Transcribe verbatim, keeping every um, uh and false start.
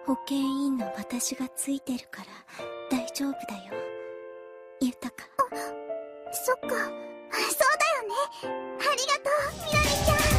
保健委員の私がついてるから大丈夫だよ、ユタカ。 あ、そっか、そうだよね。ありがとう、みなみちゃん。